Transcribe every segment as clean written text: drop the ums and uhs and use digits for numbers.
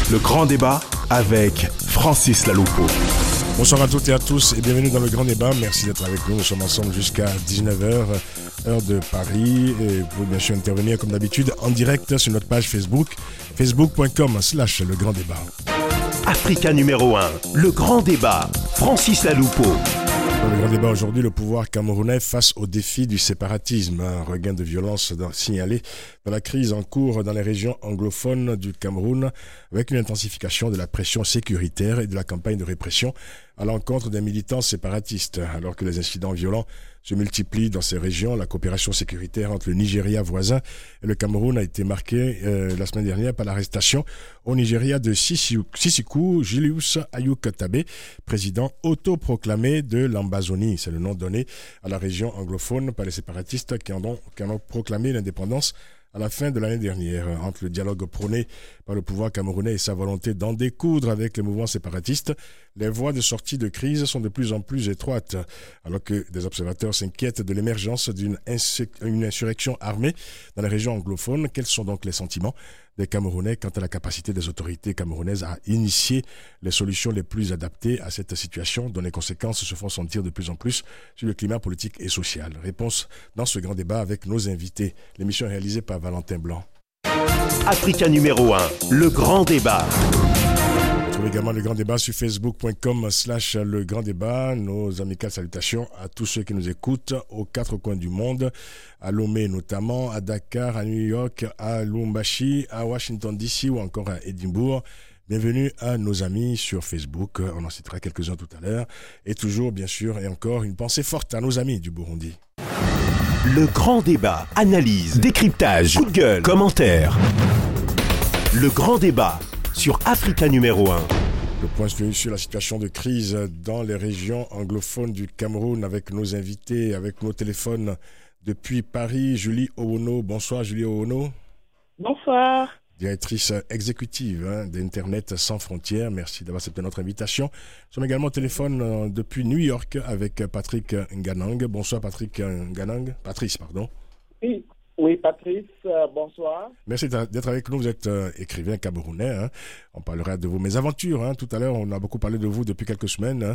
Le grand débat avec Francis Laloupo. Bonsoir à toutes et à tous et bienvenue dans le grand débat. Merci d'être avec nous. Nous sommes ensemble jusqu'à 19h, heure de Paris. Et vous pouvez bien sûr intervenir comme d'habitude en direct sur notre page Facebook, facebook.com/le grand débat. Africa numéro 1, le grand débat. Francis Laloupo. Dans le grand débat aujourd'hui, le pouvoir camerounais face au défi du séparatisme. Un regain de violence signalé dans la crise en cours dans les régions anglophones du Cameroun, avec une intensification de la pression sécuritaire et de la campagne de répression à l'encontre des militants séparatistes. Alors que les incidents violents se multiplient dans ces régions, la coopération sécuritaire entre le Nigeria voisin et le Cameroun a été marquée la semaine dernière par l'arrestation au Nigeria de Sisiku Julius Ayuk Tabe, président autoproclamé de l'Ambazonie. C'est le nom donné à la région anglophone par les séparatistes qui en ont proclamé l'indépendance à la fin de l'année dernière. Entre le dialogue prôné par le pouvoir camerounais et sa volonté d'en découdre avec les mouvements séparatistes, les voies de sortie de crise sont de plus en plus étroites. Alors que des observateurs s'inquiètent de l'émergence d'une insurrection armée dans les régions anglophones, quels sont donc les sentiments des Camerounais quant à la capacité des autorités camerounaises à initier les solutions les plus adaptées à cette situation dont les conséquences se font sentir de plus en plus sur le climat politique et social? Réponse dans ce grand débat avec nos invités. L'émission est réalisée par Valentin Blanc. Africa numéro 1, le grand débat. Vous trouvez également le grand débat sur facebook.com/le grand débat. Nos amicales salutations à tous ceux qui nous écoutent aux quatre coins du monde, à Lomé notamment, à Dakar, à New York, à Lubumbashi, à Washington DC ou encore à Édimbourg. Bienvenue à nos amis sur Facebook, on en citera quelques-uns tout à l'heure. Et toujours, bien sûr, et encore une pensée forte à nos amis du Burundi. Le grand débat, analyse, décryptage, coup de gueule, commentaires. Le grand débat sur Africa numéro 1. Le point sur la situation de crise dans les régions anglophones du Cameroun avec nos invités, avec nos téléphones depuis Paris. Julie Owono. Bonsoir Julie Owono. Bonsoir. Directrice exécutive d'Internet sans frontières. Merci d'avoir accepté notre invitation. Nous sommes également au téléphone depuis New York avec Patrick Nganang. Bonsoir Patrick Nganang. Patrice, pardon. Oui, Patrice, bonsoir. Merci d'être avec nous. Vous êtes écrivain camerounais. On parlera de vos mésaventures. Tout à l'heure, on a beaucoup parlé de vous depuis quelques semaines.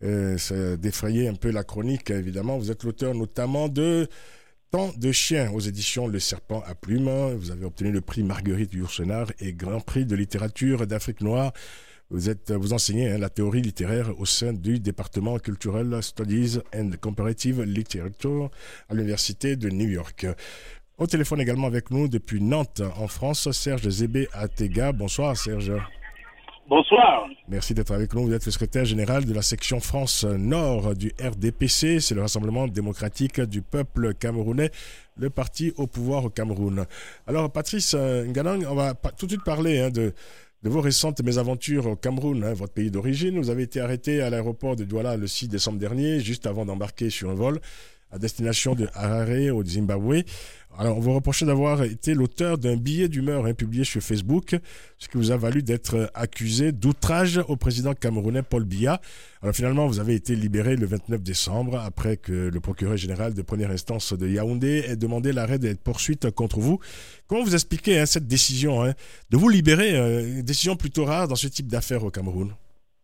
Ça défrayait un peu la chronique, évidemment. Vous êtes l'auteur notamment de Temps de chien aux éditions Le Serpent à Plume. Vous avez obtenu le prix Marguerite Yourcenar et Grand Prix de littérature d'Afrique noire. Vous enseignez la théorie littéraire au sein du département Cultural Studies and Comparative Literature à l'Université de New York. Au téléphone également avec nous depuis Nantes, en France, Serge Zébé Atega. Bonsoir Serge. Bonsoir. Merci d'être avec nous. Vous êtes le secrétaire général de la section France Nord du RDPC. C'est le Rassemblement démocratique du peuple camerounais, le parti au pouvoir au Cameroun. Alors Patrice Nganang, on va tout de suite parler de vos récentes mésaventures au Cameroun, votre pays d'origine. Vous avez été arrêté à l'aéroport de Douala le 6 décembre dernier, juste avant d'embarquer sur un vol à destination de Harare au Zimbabwe. Alors, on vous reproche d'avoir été l'auteur d'un billet d'humeur publié sur Facebook, ce qui vous a valu d'être accusé d'outrage au président camerounais Paul Biya. Alors, finalement, vous avez été libéré le 29 décembre après que le procureur général de première instance de Yaoundé ait demandé l'arrêt des poursuites contre vous. Comment vous expliquez cette décision de vous libérer, une décision plutôt rare dans ce type d'affaires au Cameroun?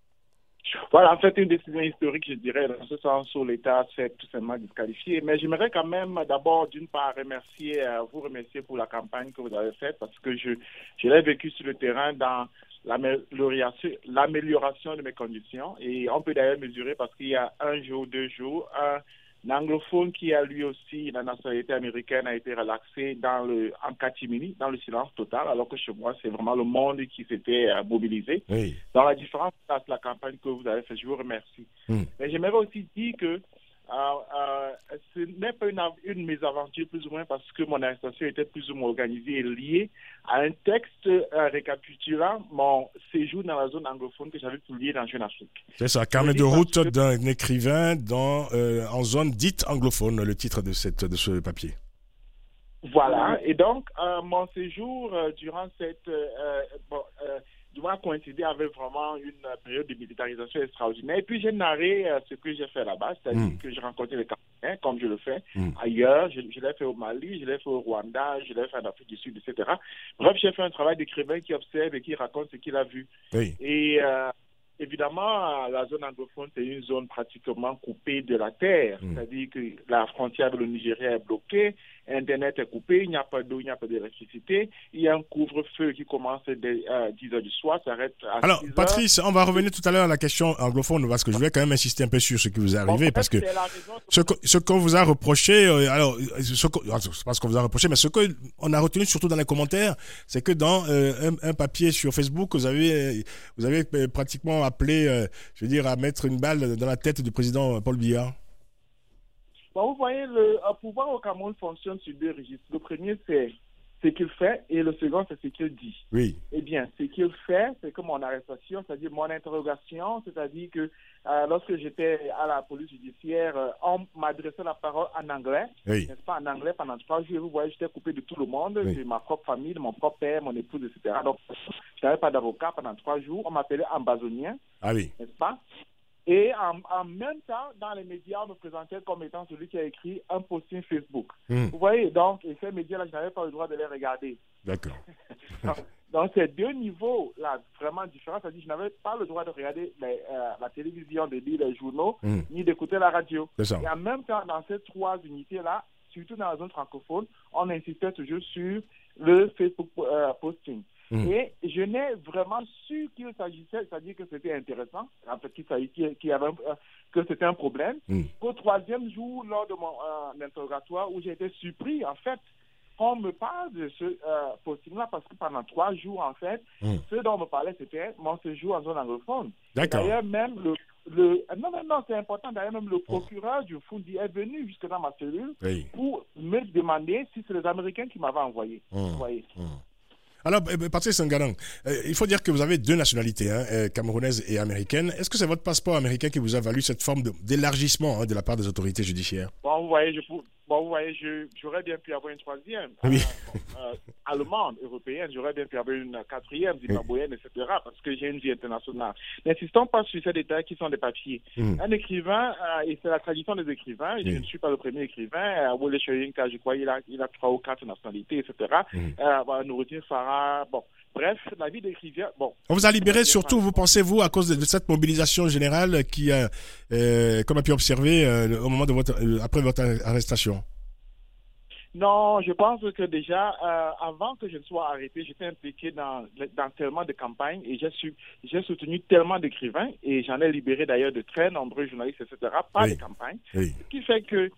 Voilà, en fait, une décision historique, je dirais, dans ce sens où l'État s'est tout simplement disqualifié. Mais j'aimerais quand même d'abord, d'une part, vous remercier pour la campagne que vous avez faite, parce que je l'ai vécu sur le terrain dans l'amélioration de mes conditions. Et on peut d'ailleurs mesurer, parce qu'il y a un jour, 2 jours, un anglophone qui a lui aussi la nationalité américaine a été relaxé en catimini, dans le silence total, alors que chez moi, c'est vraiment le monde qui s'était mobilisé. Oui. Dans la différence de la campagne que vous avez faite, je vous remercie. Mais j'aimerais aussi dire que ce n'est pas une mésaventure plus ou moins parce que mon arrestation était plus ou moins organisée et liée à un texte récapitulant mon séjour dans la zone anglophone que j'avais publié dans Jeune Afrique. C'est ça, carnet de route d'un écrivain en zone dite anglophone, le titre de ce papier. Voilà, et donc mon séjour durant doit coïncider avec vraiment une période de militarisation extraordinaire. Et puis j'ai narré ce que j'ai fait là-bas, c'est-à-dire que j'ai rencontré les comme je le fais ailleurs. Je l'ai fait au Mali, je l'ai fait au Rwanda, je l'ai fait en Afrique du Sud, etc. Bref, j'ai fait un travail d'écrivain qui observe et qui raconte ce qu'il a vu. Oui. Et évidemment, la zone anglophone, c'est une zone pratiquement coupée de la terre. C'est-à-dire que la frontière avec le Nigeria est bloquée, Internet est coupé, il n'y a pas d'eau, il n'y a pas d'électricité. Il y a un couvre-feu qui commence dès 10 heures du soir, s'arrête à 6 Alors, heures. Patrice, on va revenir tout à l'heure à la question anglophone, parce que je voulais quand même insister un peu sur ce qui vous est arrivé, parce que ce qu'on vous a reproché, c'est pas ce qu'on vous a reproché, mais ce qu'on a retenu surtout dans les commentaires, c'est que dans un papier sur Facebook, vous avez pratiquement appelé, je veux dire, à mettre une balle dans la tête du président Paul Biya. Bon, vous voyez, le pouvoir au Cameroun fonctionne sur 2 registres. Le premier, c'est ce qu'il fait, et le second, c'est ce qu'il dit. Oui. Eh bien, ce qu'il fait, c'est que mon arrestation, c'est-à-dire mon interrogation, c'est-à-dire que lorsque j'étais à la police judiciaire, on m'adressait la parole en anglais, Oui. n'est-ce pas, en anglais pendant 3 jours. Vous voyez, j'étais coupé de tout le monde, Oui. de ma propre famille, de mon propre père, mon épouse, etc. Donc, je n'avais pas d'avocat pendant 3 jours. On m'appelait ambazonien, Ah oui. n'est-ce pas? Et en même temps, dans les médias, on me présentait comme étant celui qui a écrit un posting Facebook. Vous voyez, donc, et ces médias-là, je n'avais pas le droit de les regarder. D'accord. Donc, ces 2 niveaux-là, vraiment différents, c'est-à-dire que je n'avais pas le droit de regarder la télévision, de lire les journaux, ni d'écouter la radio. C'est ça. Et en même temps, dans ces 3 unités-là, surtout dans la zone francophone, on insistait toujours sur le Facebook posting. Et je n'ai vraiment su qu'il s'agissait, c'est-à-dire que c'était intéressant, en fait, que c'était un problème. Au 3e jour, lors de mon interrogatoire, où j'ai été surpris, en fait, on me parle de ce posting-là, parce que pendant 3 jours, en fait, ce dont on me parlait, c'était mon séjour en zone anglophone. D'accord. D'ailleurs, même non, c'est important. D'ailleurs, même le procureur du Fundi est venu jusque dans ma cellule pour me demander si c'est les Américains qui m'avaient envoyé. Vous voyez. Alors, Patrice Nganang, il faut dire que vous avez 2 nationalités, camerounaise et américaine. Est-ce que c'est votre passeport américain qui vous a valu cette forme d'élargissement de la part des autorités judiciaires? Bon, vous voyez, j'aurais bien pu avoir une 3e. Oui. Allemande, européenne, j'aurais bien pu avoir une 4e, zimbabwéenne, etc., parce que j'ai une vie internationale. N'insistons pas sur ces détails qui sont des papiers. Un écrivain, et c'est la tradition des écrivains, et je ne suis pas le premier écrivain, Wole Soyinka, je crois, il a 3 ou 4 nationalités, etc. Noureddin Farah, bon. Bref, la vie d'écrivain, bon. On vous a libéré surtout, vous pensez-vous, à cause de cette mobilisation générale qui, comme a pu observer au moment de après votre arrestation? Non, je pense que déjà, avant que je ne sois arrêté, j'étais impliqué dans tellement de campagnes et j'ai soutenu tellement d'écrivains et j'en ai libéré d'ailleurs de très nombreux journalistes, etc., par les campagnes. Ce qui fait que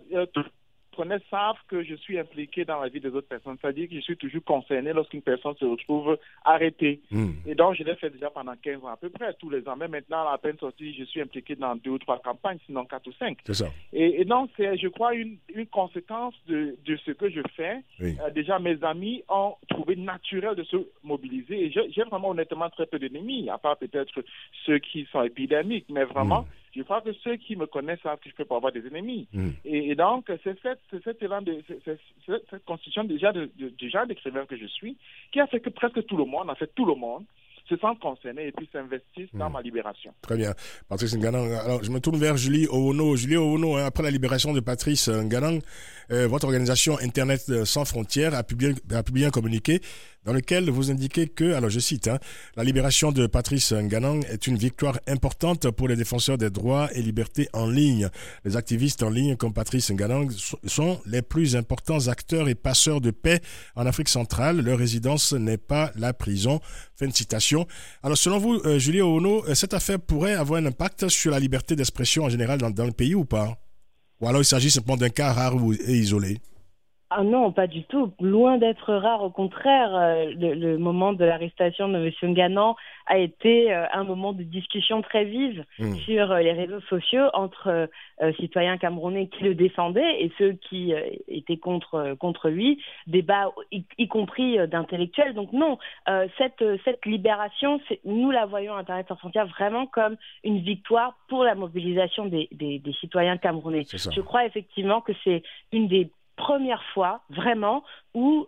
savent que je suis impliqué dans la vie des autres personnes. C'est-à-dire que je suis toujours concerné lorsqu'une personne se retrouve arrêtée. Et donc, je l'ai fait déjà pendant 15 ans à peu près, tous les ans. Mais maintenant, à peine sorti, je suis impliqué dans 2 ou 3 campagnes, sinon 4 ou 5. C'est ça. Et donc, c'est, je crois, une conséquence de ce que je fais. Déjà, mes amis ont trouvé naturel de se mobiliser. Et j'ai vraiment, honnêtement, très peu d'ennemis, à part peut-être ceux qui sont épidémiques. Mais vraiment, je crois que ceux qui me connaissent savent que je peux pas avoir des ennemis. Et donc, c'est cette constitution déjà du genre d'écrivain que je suis, qui a fait que presque tout le monde, en fait tout le monde, se sentent concernés et puis s'investissent dans ma libération. Très bien. Patrice Nganang, alors je me tourne vers Julie Owono. Julie Owono, après la libération de Patrice Nganang, votre organisation Internet sans frontières a publié un communiqué dans lequel vous indiquez que, alors je cite, la libération de Patrice Nganang est une victoire importante pour les défenseurs des droits et libertés en ligne. Les activistes en ligne comme Patrice Nganang sont les plus importants acteurs et passeurs de paix en Afrique centrale. Leur résidence n'est pas la prison. Fin de citation. Alors selon vous, Julie Owono, cette affaire pourrait avoir un impact sur la liberté d'expression en général dans le pays ou pas? Ou alors il s'agit simplement d'un cas rare et isolé? Ah non, pas du tout. Loin d'être rare, au contraire, le moment de l'arrestation de M. Nganang a été un moment de discussion très vive sur les réseaux sociaux entre citoyens camerounais qui le défendaient et ceux qui étaient contre lui, débat y compris d'intellectuels. Donc non, cette libération, nous la voyons à Internet sans frontières vraiment comme une victoire pour la mobilisation des citoyens camerounais. Je crois effectivement que c'est une des première fois vraiment où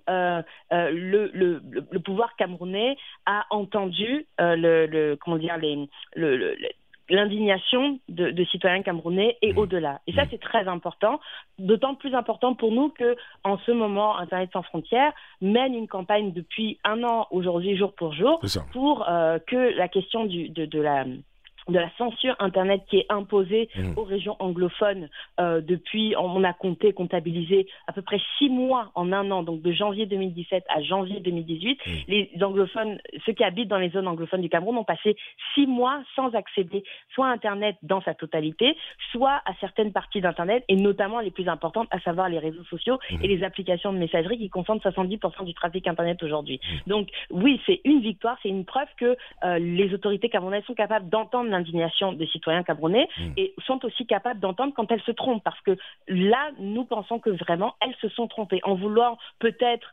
le pouvoir camerounais a entendu l'indignation de citoyens camerounais et au-delà. Et ça, c'est très important, d'autant plus important pour nous que, en ce moment, Internet sans frontières mène une campagne depuis 1 an, aujourd'hui, jour pour jour, pour que la question de la censure Internet qui est imposée aux régions anglophones depuis, on a comptabilisé à peu près 6 mois en 1 an, donc de janvier 2017 à janvier 2018. Les anglophones, ceux qui habitent dans les zones anglophones du Cameroun ont passé 6 mois sans accéder soit à Internet dans sa totalité, soit à certaines parties d'Internet, et notamment les plus importantes, à savoir les réseaux sociaux et les applications de messagerie qui concentrent 70% du trafic Internet aujourd'hui. Donc oui, c'est une victoire, c'est une preuve que les autorités camerounaises sont capables d'entendre l'indignation des citoyens camerounais et sont aussi capables d'entendre quand elles se trompent, parce que là, nous pensons que vraiment, elles se sont trompées en voulant peut-être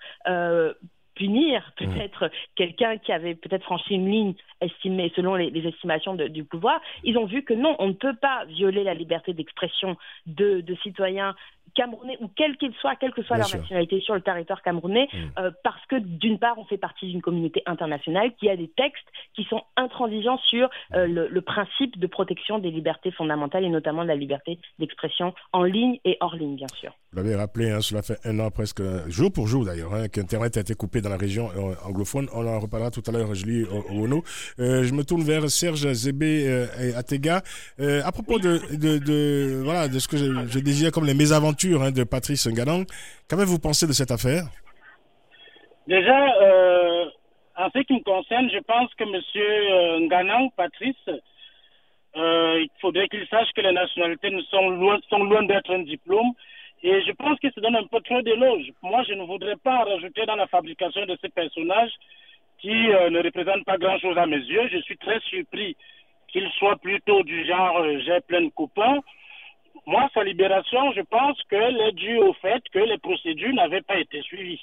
punir peut-être quelqu'un qui avait peut-être franchi une ligne estimée selon les estimations du pouvoir. Ils ont vu que non, on ne peut pas violer la liberté d'expression de citoyens camerounais ou quel qu'il soit, quelle que soit leur nationalité sur le territoire camerounais, parce que d'une part, on fait partie d'une communauté internationale qui a des textes qui sont intransigeants sur le principe de protection des libertés fondamentales et notamment de la liberté d'expression en ligne et hors ligne, bien sûr. Vous l'avez rappelé, cela fait 1 an presque, jour pour jour d'ailleurs, qu'Internet a été coupé dans la région anglophone. On en reparlera tout à l'heure, Julie Owono. Je me tourne vers Serge Zébé et Atega. À propos de ce que je désirais comme les mésaventures de Patrice Nganang, qu'avez-vous pensé de cette affaire? Déjà, en ce qui me concerne, je pense que M. Nganang, Patrice, il faudrait qu'il sache que les nationalités sont loin d'être un diplôme. Et je pense qu'il se donne un peu trop d'éloges. Moi, je ne voudrais pas rajouter dans la fabrication de ces personnages qui ne représentent pas grand-chose à mes yeux. Je suis très surpris qu'il soit plutôt du genre j'ai plein de copains. Moi, sa libération, je pense qu'elle est due au fait que les procédures n'avaient pas été suivies.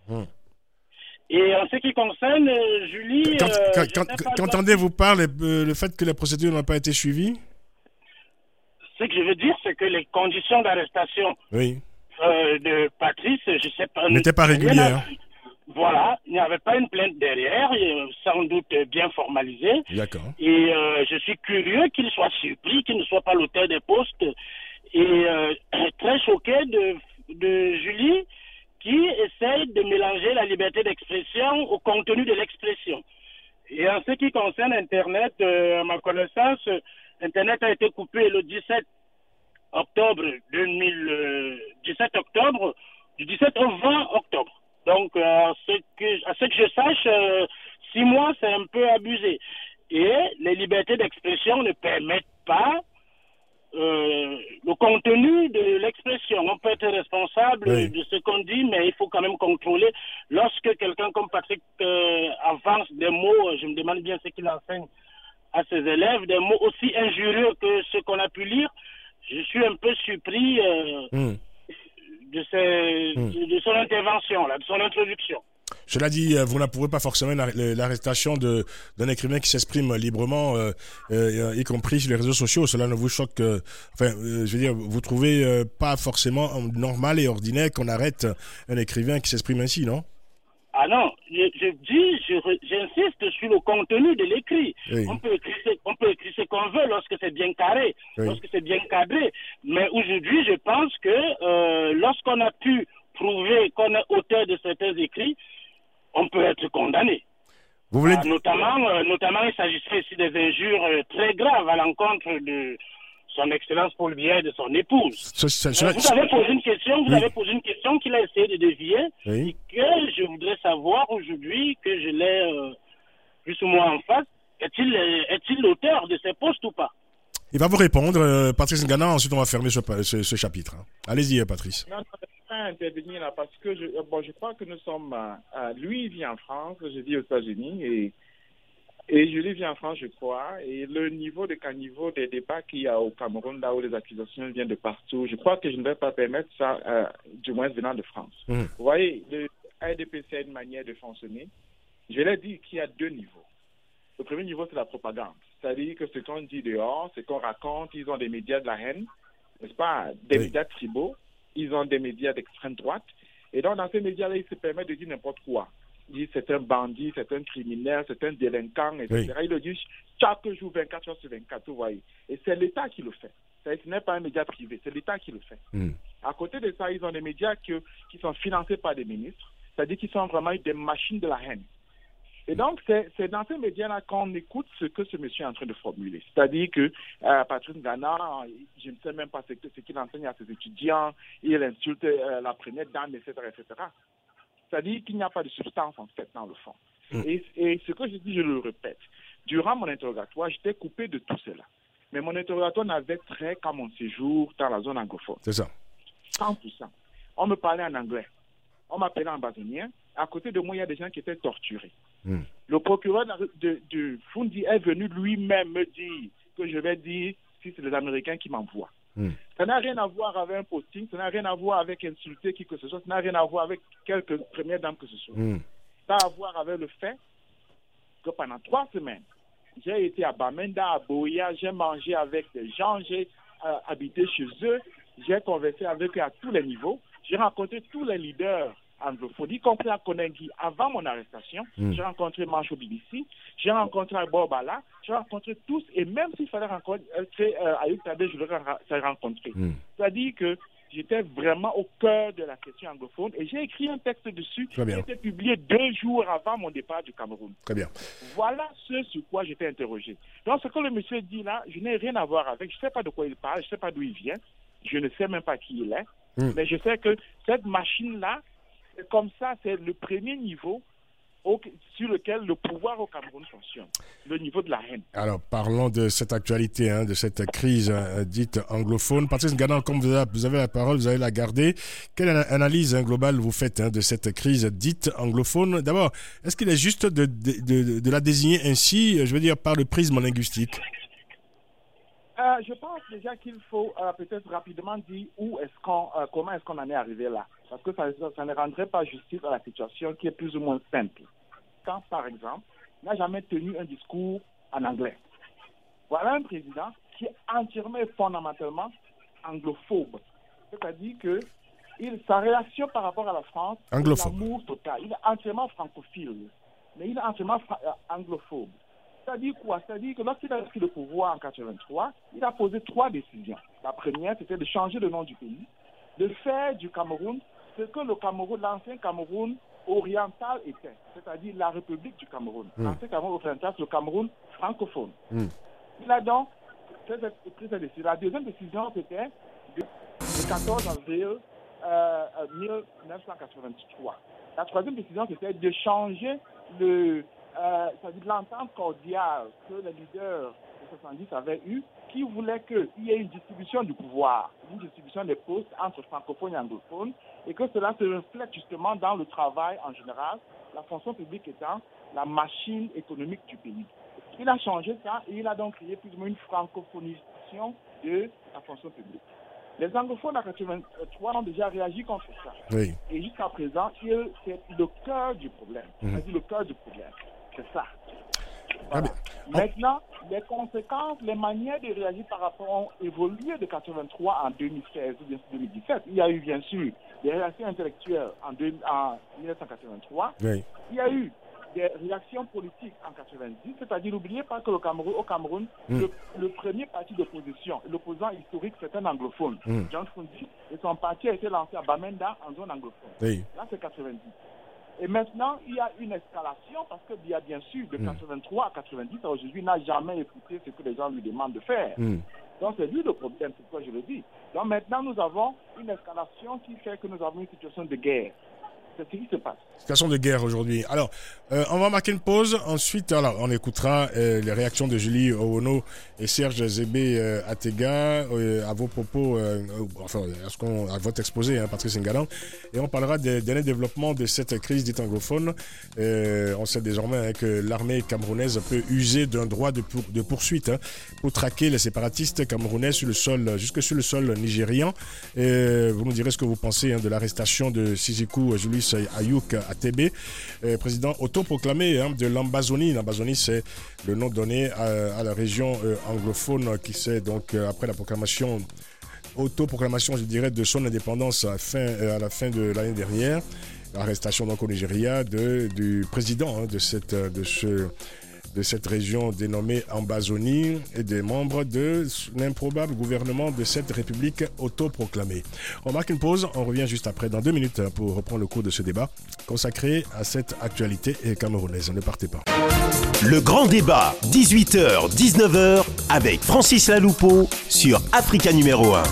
Et en ce qui concerne Julie... Qu'entendez-vous par le fait que les procédures n'ont pas été suivies? Ce que je veux dire, c'est que les conditions d'arrestation de Patrice, je sais pas... n'étaient pas régulières. Voilà, il n'y avait pas une plainte derrière, sans doute bien formalisée. D'accord. Et je suis curieux qu'il soit surpris, qu'il ne soit pas l'auteur des postes. Et très choqué de Julie, qui essaye de mélanger la liberté d'expression au contenu de l'expression. Et en ce qui concerne Internet, à ma connaissance, Internet a été coupé le 17 octobre du 17 au 20 octobre. Donc, à ce que je sache, 6 mois, c'est un peu abusé. Et les libertés d'expression ne permettent pas le contenu de l'expression. On peut être responsable de ce qu'on dit, mais il faut quand même contrôler. Lorsque quelqu'un comme Patrick avance des mots, je me demande bien ce qu'il enseigne à ses élèves, des mots aussi injurieux que ce qu'on a pu lire, je suis un peu surpris de son intervention, de son introduction. Cela dit, vous n'approuvez pas forcément l'arrestation d'un écrivain qui s'exprime librement, y compris sur les réseaux sociaux. Cela ne vous choque je veux dire, vous trouvez pas forcément normal et ordinaire qu'on arrête un écrivain qui s'exprime ainsi, non? Ah non, j'insiste sur le contenu de l'écrit. On peut écrire ce qu'on veut lorsque c'est bien carré, lorsque c'est bien cadré. Mais aujourd'hui, je pense que lorsqu'on a pu prouver qu'on est auteur de certains écrits, on peut être condamné. Vous voulez... notamment, il s'agissait ici des injures très graves à l'encontre de son Excellence Paul Biya et de son épouse. Vous avez posé une question qu'il a essayé de dévier et que je voudrais savoir aujourd'hui, que je l'ai plus ou moins en face. Est-il l'auteur de ces postes ou pas? Il va vous répondre, Patrice Nganang, ensuite on va fermer ce chapitre. Allez-y, Patrice. Non, je ne vais pas intervenir là parce que je crois que nous sommes... lui, il vit en France, je vis aux États-Unis, et Julie vit en France, je crois, et le niveau des débats qu'il y a au Cameroun, là où les accusations viennent de partout, je crois que je ne vais pas permettre ça, du moins venant de France. Vous voyez, le RDPC a une manière de fonctionner. Je l'ai dit qu'il y a 2 niveaux. Le premier niveau, c'est la propagande. C'est-à-dire que ce qu'on dit dehors, ce qu'on raconte, ils ont des médias de la haine, n'est-ce pas, des médias tribaux, ils ont des médias d'extrême droite, et donc dans ces médias-là, ils se permettent de dire n'importe quoi. dit c'est un bandit, c'est un criminel, c'est un délinquant, etc. Oui. Il le dit chaque jour, 24 heures sur 24, vous voyez. Et c'est l'État qui le fait. Ce n'est pas un média privé, c'est l'État qui le fait. À côté de ça, ils ont des médias qui sont financés par des ministres, c'est-à-dire qu'ils sont vraiment des machines de la haine. Et donc, c'est dans ces médias-là qu'on écoute ce que ce monsieur est en train de formuler. C'est-à-dire que Patrice Ngana, je ne sais même pas ce qu'il enseigne à ses étudiants, il insulte la première dame, etc., etc. C'est-à-dire qu'il n'y a pas de substance, en fait, dans le fond. Et ce que je dis, je le répète. Durant mon interrogatoire, j'étais coupé de tout cela. Mais mon interrogatoire n'avait trait qu'à mon séjour dans la zone anglophone. C'est ça. 100%. On me parlait en anglais. On m'appelait ambazonien. À côté de moi, il y a des gens qui étaient torturés. Le procureur de Fundi est venu lui-même me dire que je vais dire si c'est les Américains qui m'envoient. Ça n'a rien à voir avec un posting, ça n'a rien à voir avec insulter qui que ce soit, ça n'a rien à voir avec quelque première dame que ce soit. Ça a à voir avec le fait que pendant 3 semaines, j'ai été à Bamenda, à Boya, j'ai mangé avec des gens, j'ai habité chez eux, j'ai conversé avec eux à tous les niveaux, j'ai rencontré tous les leaders anglophones, y compris à Konengi. Avant mon arrestation, j'ai rencontré Mancho BBC, j'ai rencontré Bobala, j'ai rencontré tous, et même s'il fallait rencontrer Ayoub Tadé, je l'aurais rencontré. C'est-à-dire que j'étais vraiment au cœur de la question anglophone et j'ai écrit un texte dessus qui a été publié 2 jours avant mon départ du Cameroun. Très bien. Voilà ce sur quoi j'étais interrogé. Donc ce que le monsieur dit là, je n'ai rien à voir avec, je ne sais pas de quoi il parle, je ne sais pas d'où il vient, je ne sais même pas qui il est, mais je sais que cette machine-là, c'est comme ça, c'est le premier niveau sur lequel le pouvoir au Cameroun fonctionne, le niveau de la haine. Alors, parlons de cette actualité, de cette crise dite anglophone. Patrice Ngana, comme vous avez la parole, vous allez la garder. Quelle analyse globale vous faites de cette crise dite anglophone? D'abord, est-ce qu'il est juste de la désigner ainsi, je veux dire, par le prisme linguistique? Je pense déjà qu'il faut peut-être rapidement dire comment est-ce qu'on en est arrivé là. Parce que ça ne rendrait pas justice à la situation qui est plus ou moins simple. Quand, par exemple, il n'a jamais tenu un discours en anglais. Voilà un président qui est entièrement et fondamentalement anglophobe. C'est-à-dire que sa réaction par rapport à la France, c'est l'amour total. Il est entièrement francophile, mais il est entièrement anglophobe. C'est-à-dire quoi? C'est-à-dire que lorsqu'il a pris le pouvoir en 1983, il a posé 3 décisions. La première, c'était de changer le nom du pays, de faire du Cameroun ce que l'ancien Cameroun oriental était, c'est-à-dire la République du Cameroun. L'ancien Cameroun oriental, c'est le Cameroun francophone. Il a donc pris cette décision. La deuxième décision, c'était le 14 avril 1983. La troisième décision, c'était de changer c'est-à-dire l'entente cordiale que les leaders de 70 avaient eue, qui voulait qu'il y ait une distribution du pouvoir, une distribution des postes entre francophones et anglophones, et que cela se reflète justement dans le travail en général, la fonction publique étant la machine économique du pays. Il a changé ça et il a donc créé plus ou moins une francophonisation de la fonction publique. Les anglophones en 1983 ont déjà réagi contre ça. Oui. Et jusqu'à présent, c'est le cœur du problème. C'est-à-dire le cœur du problème. C'est ça. Voilà. Maintenant, les conséquences, les manières de réagir par rapport ont évolué de 1983 en 2016 ou bien 2017. Il y a eu, bien sûr, des réactions intellectuelles en 1983. Oui. Il y a eu des réactions politiques en 90, c'est-à-dire n'oubliez pas que au Cameroun, le premier parti d'opposition, l'opposant historique, c'est un anglophone, John Fundi, et son parti a été lancé à Bamenda en zone anglophone. Oui. Là, c'est 90. Et maintenant, il y a une escalation parce que bien sûr, de 83 à 90, aujourd'hui, il n'a jamais écouté ce que les gens lui demandent de faire. Donc, c'est lui le problème, c'est pourquoi je le dis. Donc, maintenant, nous avons une escalation qui fait que nous avons une situation de guerre. C'est ce qui se passe. Situation de guerre aujourd'hui. Alors, on va marquer une pause. Ensuite, alors, on écoutera les réactions de Julie Owono et Serge Zébé Atega à vos propos, à votre exposé, Patrice Ngana. Et on parlera des derniers développements de cette crise dite anglophone. On sait désormais que l'armée camerounaise peut user d'un droit de poursuite pour traquer les séparatistes camerounais jusque sur le sol nigérian. Vous nous direz ce que vous pensez de l'arrestation de Sizikou Julius Ayouk Atebe, président autoproclamé de l'Ambazonie. L'Ambazonie, c'est le nom donné à la région anglophone qui s'est donc après la autoproclamation, je dirais, de son indépendance à la fin de l'année dernière. l'arrestation donc au Nigeria du président de cette région dénommée Ambazonie et des membres de l'improbable gouvernement de cette république autoproclamée. On marque une pause, on revient juste après dans 2 minutes pour reprendre le cours de ce débat consacré à cette actualité camerounaise. Ne partez pas. Le grand débat, 18h-19h avec Francis Laloupeau sur Africa numéro 1.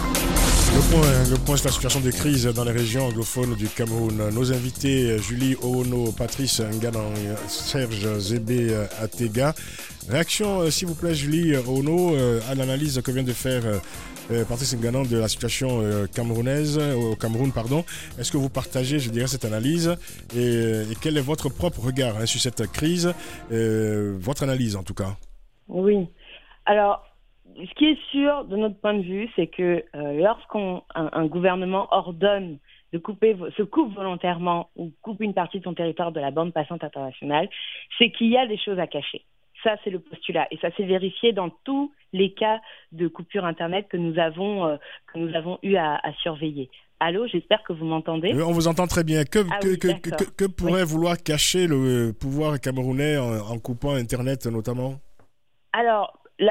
Le point sur la situation de crise dans les régions anglophones du Cameroun. Nos invités, Julie Owono, Patrice Nganan, Serge Zébé Atega. Réaction, s'il vous plaît, Julie Owono, à l'analyse que vient de faire Patrice Nganan de la situation camerounaise, au Cameroun, pardon. Est-ce que vous partagez, je dirais, cette analyse et quel est votre propre regard sur cette crise, votre analyse en tout cas? Oui. Alors, ce qui est sûr de notre point de vue, c'est que lorsqu'un gouvernement ordonne se coupe volontairement ou coupe une partie de son territoire de la bande passante internationale, c'est qu'il y a des choses à cacher. Ça, c'est le postulat. Et ça s'est vérifié dans tous les cas de coupure Internet que nous avons eu à surveiller. Allô, j'espère que vous m'entendez. Oui, on vous entend très bien. Que pourrait vouloir cacher le pouvoir camerounais en coupant Internet notamment? Alors,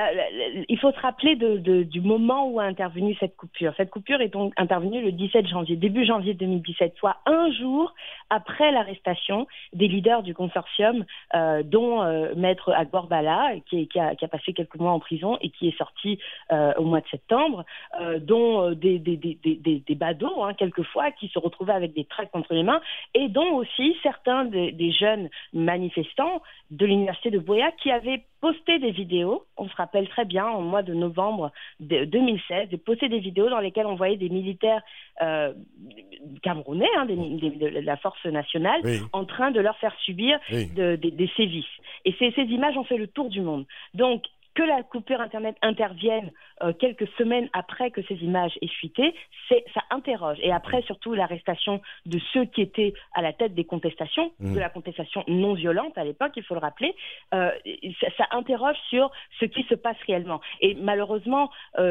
il faut se rappeler du moment où a intervenu cette coupure. Cette coupure est donc intervenue le 17 janvier, début janvier 2017, soit un jour après l'arrestation des leaders du consortium, dont Maître Agbor Bala, qui a passé quelques mois en prison et qui est sorti au mois de septembre, dont des badauds, quelquefois, qui se retrouvaient avec des tracts entre les mains, et dont aussi certains des jeunes manifestants de l'université de Buea qui avaient posté des vidéos, on se rappelle très bien, en mois de novembre 2016, de poster des vidéos dans lesquelles on voyait des militaires camerounais, de la force nationale, oui, en train de leur faire subir oui, des sévices. Et ces images ont fait le tour du monde. Donc, que la coupure Internet intervienne quelques semaines après que ces images aient fuité, ça interroge. Et après, surtout, l'arrestation de ceux qui étaient à la tête des contestations, de la contestation non violente à l'époque, il faut le rappeler, ça interroge sur ce qui se passe réellement. Et malheureusement,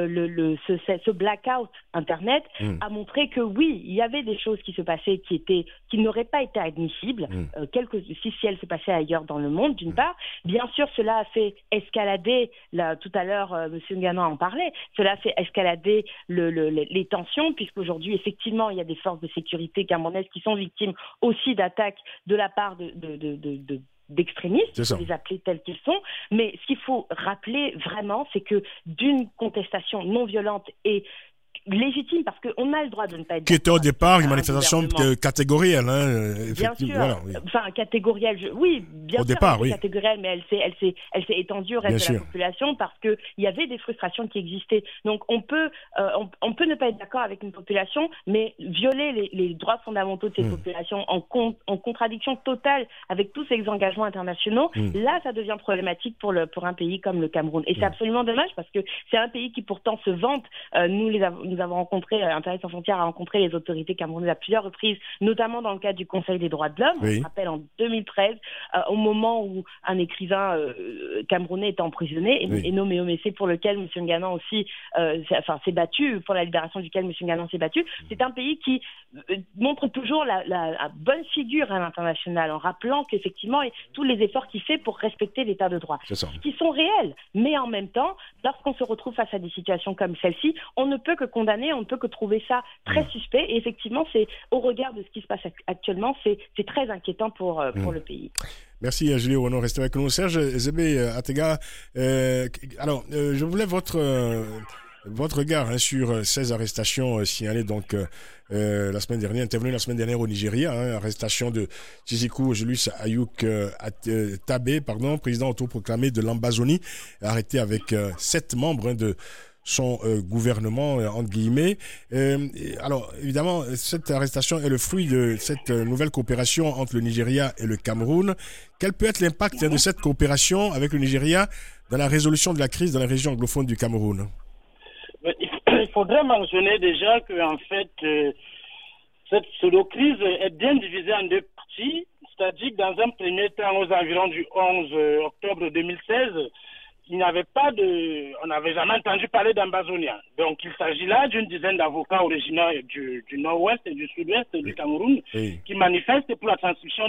ce blackout Internet a montré que oui, il y avait des choses qui se passaient qui n'auraient pas été admissibles, si elles se passaient ailleurs dans le monde, d'une part. Bien sûr, cela a fait escalader, tout à l'heure, M. Nganan en parlait, cela a fait escalader les tensions, puisqu'aujourd'hui, effectivement, il y a des forces de sécurité camerounaises qui sont victimes aussi d'attaques de la part d'extrémistes, il faut les appeler tels qu'ils sont. Mais ce qu'il faut rappeler vraiment, c'est que d'une contestation non violente et légitime, parce qu'on a le droit de ne pas être... Qui était au départ une manifestation catégorielle. Bien sûr, voilà, oui. Enfin catégorielle, oui, bien au sûr, départ, oui. Catégorielle, mais elle s'est étendue au reste de la population parce qu'il y avait des frustrations qui existaient. Donc on peut ne pas être d'accord avec une population, mais violer les droits fondamentaux de cette population en contradiction totale avec tous ces engagements internationaux, là ça devient problématique pour un pays comme le Cameroun. Et c'est absolument dommage parce que c'est un pays qui pourtant se vante. Nous avons rencontré, Internet sans frontières a rencontré les autorités camerounaises à plusieurs reprises, notamment dans le cadre du Conseil des droits de l'homme. Oui. On se rappelle en 2013, au moment où un écrivain camerounais était emprisonné et nommé Omessé, pour lequel M. Nganan aussi s'est battu, pour la libération duquel M. Nganan s'est battu. C'est un pays qui montre toujours la bonne figure à l'international, en rappelant qu'effectivement, tous les efforts qu'il fait pour respecter l'état de droit, qui sont réels. Mais en même temps, lorsqu'on se retrouve face à des situations comme celle-ci, on ne peut que condamner, on ne peut que trouver ça très suspect. Et effectivement, c'est au regard de ce qui se passe actuellement, c'est très inquiétant pour le pays. Merci Julie Owono, restez avec nous. Serge Zébé Atega, alors je voulais votre regard sur ces arrestations signalées donc la semaine dernière, intervenues la semaine dernière au Nigeria, arrestation de Tsizikou Julius Ayuk Tabé, président autoproclamé de l'Ambazonie, arrêté avec 7 membres de son gouvernement, entre guillemets. Alors, évidemment, cette arrestation est le fruit de cette nouvelle coopération entre le Nigeria et le Cameroun. Quel peut être l'impact de cette coopération avec le Nigeria dans la résolution de la crise dans la région anglophone du Cameroun? Il faudrait mentionner déjà que, en fait, cette pseudo-crise est bien divisée en 2 parties. C'est-à-dire que dans un premier temps, aux environs du 11 octobre 2016, on n'avait jamais entendu parler d'Ambazonia. Donc, il s'agit là d'une dizaine d'avocats originaires du nord-ouest et du sud-ouest du Cameroun qui manifestent pour la transcription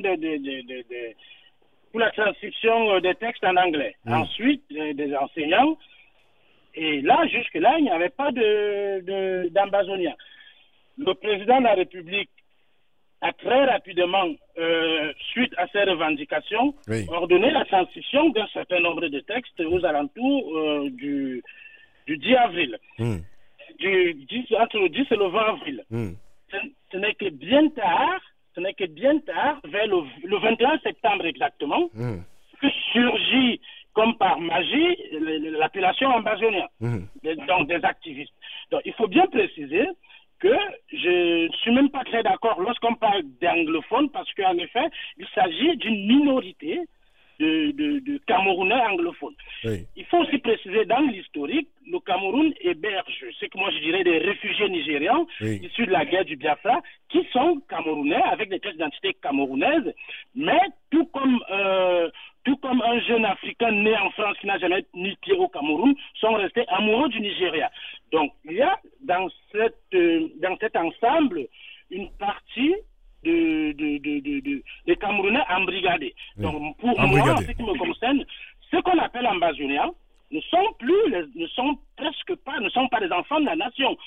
des textes en anglais. Ensuite, des enseignants. Et là, jusque-là, il n'y avait pas d'Ambazonia. Le président de la République a très rapidement, suite à ces revendications, ordonné la transcription d'un certain nombre de textes aux alentours du 10 avril. Entre le 10 et le 20 avril. Ce n'est que bien tard, vers le 21 septembre exactement, que surgit comme par magie l'appellation Ambazonia, donc des activistes. Donc il faut bien préciser que je ne suis même pas très d'accord lorsqu'on parle d'anglophones, parce qu'en effet, il s'agit d'une minorité de Camerounais anglophones. Il faut aussi préciser dans l'historique, le Cameroun héberge ce que moi je dirais des réfugiés nigérians issus de la guerre du Biafra, qui sont Camerounais avec des pièces d'identité camerounaises, mais tout comme un jeune Africain né en France qui n'a jamais mis pied au Cameroun, sont restés amoureux du Nigeria. Donc, il y a dans cet ensemble une partie des Camerounais embrigadés. Donc, pour moi, en ce qui me concerne, ce qu'on appelle Ambazonia ne sont pas des enfants de la nation.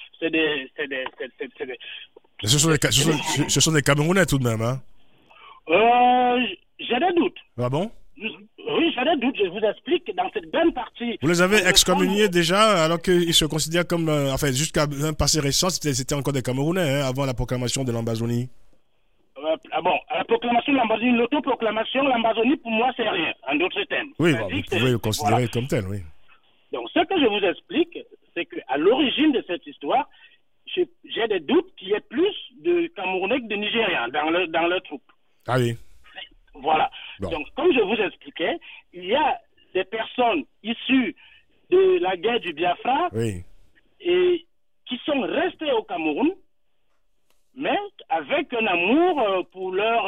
Ce sont des Camerounais tout de même, hein? J'ai des doutes. Ah bon? Oui, j'ai des doutes. Je vous explique. Dans cette bonne partie... Vous les avez excommuniés déjà, alors qu'ils se considèrent comme... jusqu'à un passé récent, c'était encore des Camerounais, hein, avant la proclamation de l'Ambazonie. La proclamation de l'Ambazonie, l'autoproclamation, l'Ambazonie, pour moi, c'est rien, en d'autres termes. Oui, vous pouvez le considérer comme tel, oui. Donc, ce que je vous explique, c'est qu'à l'origine de cette histoire, j'ai des doutes qu'il y ait plus de Camerounais que de Nigériens dans leur troupe. Ah oui. Voilà. Bon. Donc, comme je vous expliquais, il y a des personnes issues de la guerre du Biafra et qui sont restées au Cameroun, mais avec un amour pour leur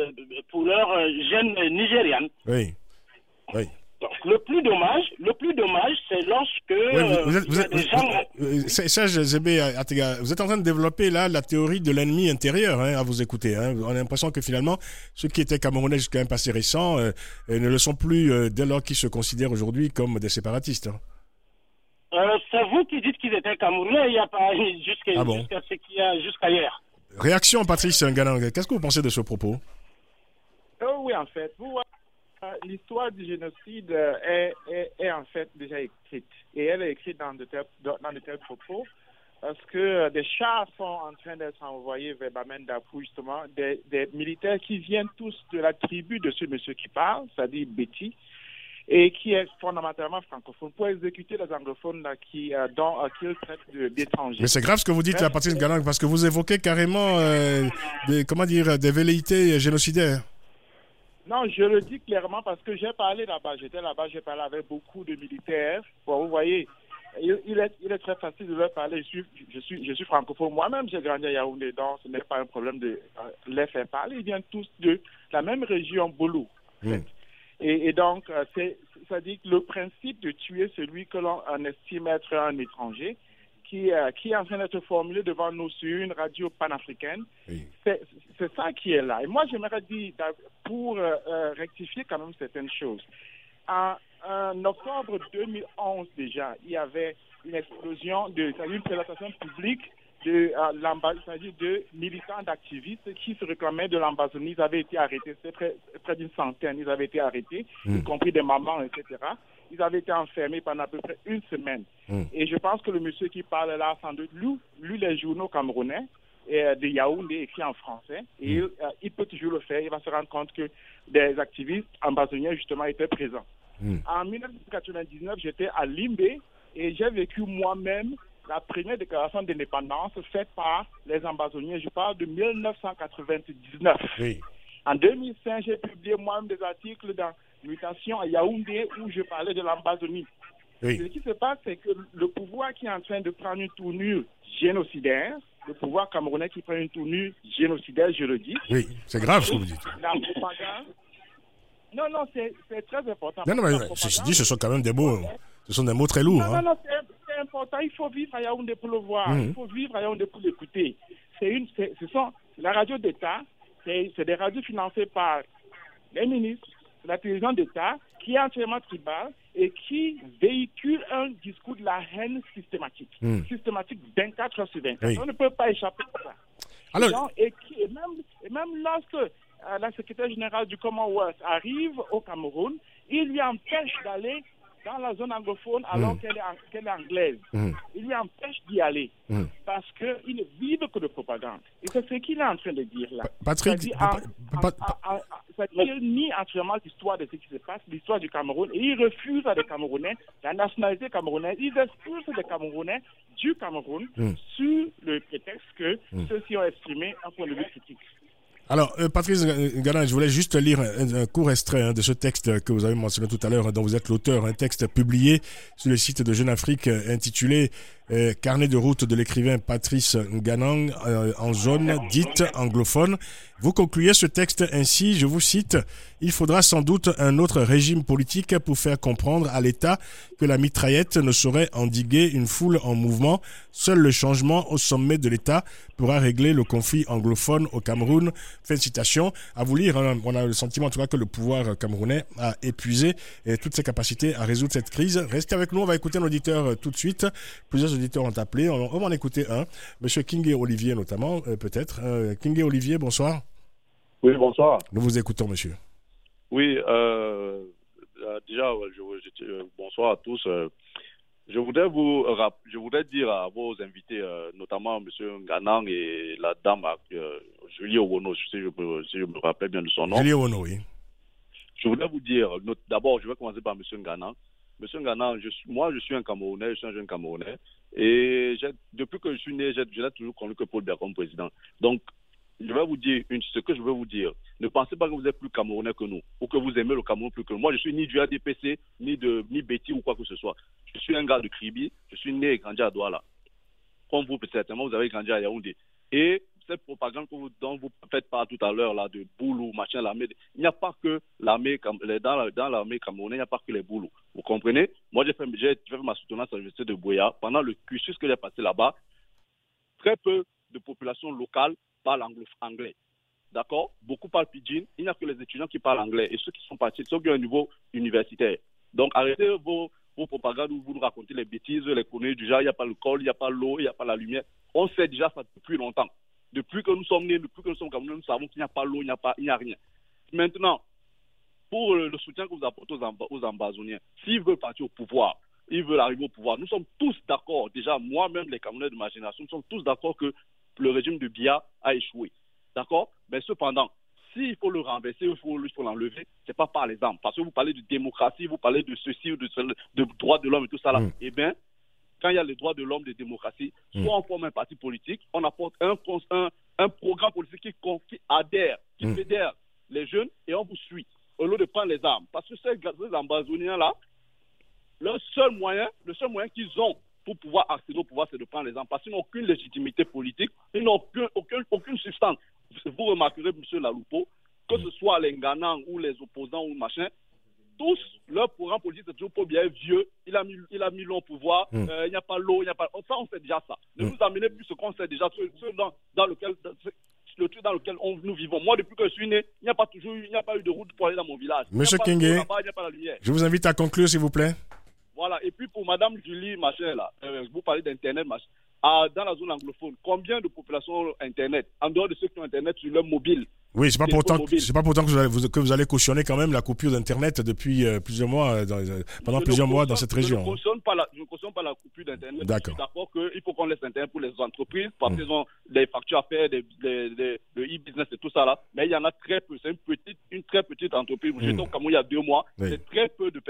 jeune Nigériane. Oui. Donc, le plus dommage, c'est lorsque Serge Zébé Atega, vous êtes en train de développer là la théorie de l'ennemi intérieur, hein, à vous écouter. Hein. On a l'impression que finalement, ceux qui étaient Camerounais jusqu'à un passé récent ne le sont plus dès lors qu'ils se considèrent aujourd'hui comme des séparatistes. Hein. C'est vous qui dites qu'ils étaient Camerounais, il n'y a pas jusqu'à ce qu'il y a jusqu'à hier. Réaction, Patrice Nganan, qu'est-ce que vous pensez de ce propos? Oui, en fait, l'histoire du génocide est en fait déjà écrite. Et elle est écrite dans de tels propos parce que des chars sont en train d'être envoyés vers Bamenda pour justement des militaires qui viennent tous de la tribu de ce monsieur qui parle, c'est-à-dire Betty, et qui est fondamentalement francophone, pour exécuter les anglophones là, qu'ils traitent d'étrangers. Mais c'est grave ce que vous dites, là, Patrice Nganan, parce que vous évoquez carrément des velléités génocidaires. Non, je le dis clairement parce que j'ai parlé là-bas. J'étais là-bas, j'ai parlé avec beaucoup de militaires. Bon, vous voyez, il est très facile de leur parler. Je suis francophone. Moi-même, j'ai grandi à Yaoundé, donc ce n'est pas un problème de les faire parler. Ils viennent tous de la même région, Bolo. Et donc, ça dit que le principe de tuer celui que l'on estime être un étranger, qui est en train d'être formulé devant nous sur une radio panafricaine, c'est ça qui est là. Et moi, j'aimerais dire, pour rectifier quand même certaines choses, en octobre 2011 déjà, il y avait une explosion, une présentation publique de militants d'activistes qui se réclamaient de l'Ambazonie. Ils avaient été arrêtés, c'était près d'une centaine, ils avaient été arrêtés, y compris des mamans, etc. Ils avaient été enfermés pendant à peu près une semaine. Et je pense que le monsieur qui parle là a sans doute lu les journaux camerounais de Yaoundé écrits en français. Et il peut toujours le faire. Il va se rendre compte que des activistes ambazoniens justement étaient présents. En 1999, j'étais à Limbé et j'ai vécu moi-même la première déclaration d'indépendance faite par les Ambazoniens. Je parle de 1999. En 2005, j'ai publié moi-même des articles dans Mutation à Yaoundé où je parlais de l'Ambazonie. Ce qui se passe, c'est que le pouvoir qui est en train de prendre une tournure génocidaire, le pouvoir camerounais qui prend une tournure génocidaire, je le dis. Oui, c'est grave ce que vous dites. La propagande. Non, c'est très important. Non, mais ceci dit, ce sont quand même des mots. Ce sont des mots très lourds. Non, c'est important. Il faut vivre à Yaoundé pour le voir. Il faut vivre à Yaoundé pour l'écouter. La radio d'État, c'est des radios financées par les ministres, la télévision d'État, qui est entièrement tribale et qui véhicule un discours de la haine systématique. Systématique 24 heures sur 24. Oui. On ne peut pas échapper à ça. Alors... Et même lorsque la secrétaire générale du Commonwealth arrive au Cameroun, il lui empêche d'aller dans la zone anglophone alors qu'elle est anglaise. Il lui empêche d'y aller parce qu'ils ne vivent que de propagande. Et c'est ce qu'il est en train de dire là. Patrick, il nie entièrement l'histoire de ce qui se passe, l'histoire du Cameroun, et il refuse à des Camerounais la nationalité camerounaise. Ils expulsent des Camerounais du Cameroun sur le prétexte que ceux-ci ont exprimé un point de vue critique. Alors, Patrice Ngana, je voulais juste lire un court extrait de ce texte que vous avez mentionné tout à l'heure, dont vous êtes l'auteur, un texte publié sur le site de Jeune Afrique intitulé « Carnet de route de l'écrivain Patrice Nganang en zone dite anglophone ». Vous concluez ce texte ainsi, je vous cite, « Il faudra sans doute un autre régime politique pour faire comprendre à l'État que la mitraillette ne saurait endiguer une foule en mouvement. Seul le changement au sommet de l'État pourra régler le conflit anglophone au Cameroun. » Fin de citation. À vous lire, on a le sentiment en tout cas que le pouvoir camerounais a épuisé toutes ses capacités à résoudre cette crise. Restez avec nous, on va écouter un auditeur tout de suite. Plusieurs auditeurs ont appelé, on va en écouter un. Monsieur Kingé Olivier notamment, peut-être. Kingé Olivier, bonsoir. Oui, bonsoir. Nous vous écoutons, monsieur. Oui, déjà, bonsoir à tous. Je voudrais dire à vos invités, notamment M. Nganang et la dame Julie Owono, si je me rappelle bien de son nom. Julie Owono, oui. Je voudrais vous dire, d'abord, je vais commencer par M. Nganang. M. Nganang, je suis un Camerounais, je suis un jeune Camerounais, et depuis que je suis né, je n'ai toujours connu que Paul Biya comme président. Donc, je vais vous dire ce que je veux vous dire. Ne pensez pas que vous êtes plus Camerounais que nous, ou que vous aimez le Cameroun plus que nous. Moi, je suis ni du ADPC, ni Betty ou quoi que ce soit. Je suis un gars de Kribi, je suis né et grandi à Douala. Comme vous, certainement, vous avez grandi à Yaoundé. Et cette propagande dont vous faites part tout à l'heure, là, de Boulou, machin, l'armée, il n'y a pas que l'armée, dans l'armée camerounaise, il n'y a pas que les Boulous. Vous comprenez? Moi, j'ai fait ma soutenance à l'université de Boya. Pendant le cursus que j'ai passé là-bas, très peu de population locale parlent anglais. D'accord? Beaucoup parlent pidgin. Il n'y a que les étudiants qui parlent anglais. Et ceux qui sont partis, ceux qui ont un niveau universitaire. Donc, arrêtez vos propagandes où vous nous racontez les bêtises, les conneries du genre, il n'y a pas le col, il n'y a pas l'eau, il n'y a pas la lumière. On sait déjà ça depuis longtemps. Depuis que nous sommes nés, depuis que nous sommes Camerounais, nous savons qu'il n'y a pas l'eau, il n'y a rien. Maintenant, pour le soutien que vous apportez aux Ambazoniens, s'ils veulent partir au pouvoir, ils veulent arriver au pouvoir, nous sommes tous d'accord, déjà moi-même, les Camerounais de ma génération, nous sommes tous d'accord que le régime de Biya a échoué. D'accord? Mais cependant, s'il faut le renverser, il faut l'enlever, ce n'est pas par les armes. Parce que vous parlez de démocratie, vous parlez de ceci ou de droits de l'homme et tout ça là. Eh bien, quand il y a les droits de l'homme, de démocratie, soit on forme un parti politique, on apporte un programme politique qui adhère, qui fédère les jeunes et on vous suit, au lieu de prendre les armes. Parce que ces Ambazoniens-là, le seul moyen qu'ils ont pour pouvoir accéder au pouvoir, c'est de prendre les armes. Parce qu'ils n'ont aucune légitimité politique, ils n'ont aucune substance. Vous remarquerez, M. Laloupo, que ce soit les Nganang ou les opposants ou machin, tous, leur programme politique, c'est toujours pour bien vieux. Il a mis l'eau au pouvoir, il n'y a pas l'eau, il n'y a pas... Ça, on sait déjà ça. Ne nous amenez plus ce qu'on sait déjà, le truc dans lequel nous vivons. Moi, depuis que je suis né, il n'y a pas eu de route pour aller dans mon village. Monsieur Kingé, je vous invite à conclure, s'il vous plaît. Voilà, et puis pour Madame Julie, machin, là, vous parlez d'Internet, machin. Dans la zone anglophone, combien de populations Internet, en dehors de ceux qui ont Internet sur leur mobile? Oui, c'est pas pourtant que vous allez cautionner quand même la coupure d'Internet depuis plusieurs mois, pendant plusieurs mois dans cette région. Je ne cautionne pas la coupure d'Internet. D'accord. Je suis d'accord qu'il faut qu'on laisse Internet pour les entreprises, parce qu'ils ont des factures à faire, le e-business et tout ça là. Mais il y en a très peu. C'est une très petite entreprise. J'étais au Cameroun il y a 2 mois. Oui. C'est très peu de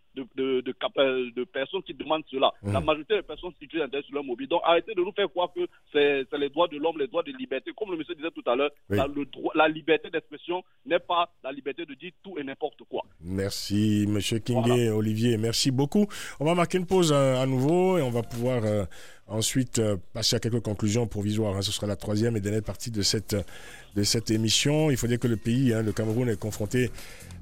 personnes qui demandent cela. La majorité des personnes situent Internet sur leur mobile. Donc arrêtez de nous faire croire que c'est les droits de l'homme, les droits de liberté. Comme le monsieur disait tout à l'heure, la liberté d'expression n'est pas la liberté de dire tout et n'importe quoi. Merci, M. Kingé, Olivier. Merci beaucoup. On va marquer une pause à nouveau et on va pouvoir ensuite passer à quelques conclusions provisoires. Ce sera la 3e et dernière partie de cette émission. Il faut dire que le pays, le Cameroun, est confronté